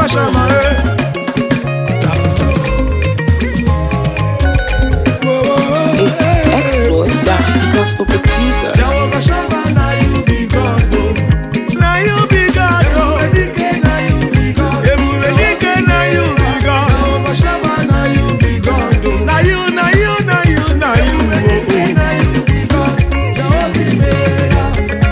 Shammah. It's Exploit, that gospel producer. Jehovah Shammah, now you be God, oh. Now you be God, oh. Now you be God. Now you be God. Jehovah Shammah, now you be God, oh. Now you, oh, oh. Now you be God. Jehovah Mera.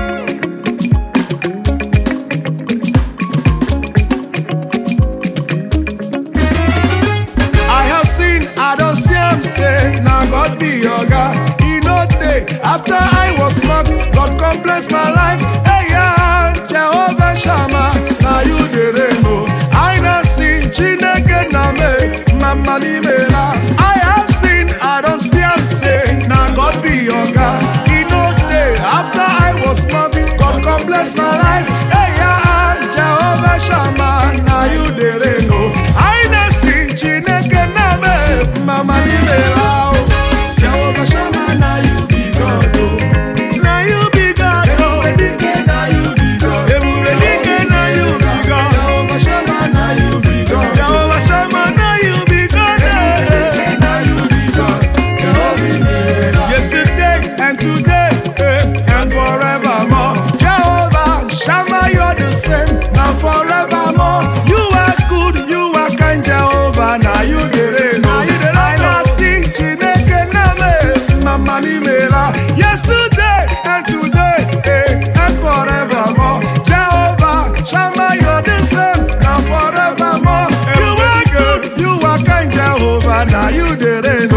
I have seen, I don't see him say, now God be your God. He no take. After I was mocked, God come bless my life. Hey, yeah, Jehovah Shammah, now you the rainbow. I not seen, Chineke na me, Mama ni mela. I have seen, I don't see him say, now God be your God. He no take. After I was mocked, God come bless my life. Hey, yeah, Jehovah Shammah, now you the rainbow. I not seen, Chineke na me, Mama ni mela. Jehovah Shammah, now you be God, oh. Now you be God, oh. Now you be God. Now you be God. Jehovah Shammah, now you be God. Jehovah Shammah, now you be God. Now you be God. Jehovah Mera. Yesterday and today and forevermore. Jehovah Shammah, you're the same now forevermore. You are good, you are kind, Jehovah. Now you the rain. I now sing Chineke na me, Mama ni mela. Yesterday and today and forevermore. Jehovah Shammah, you're the same now forevermore. You are good, you are kind, Jehovah. Now you the rain.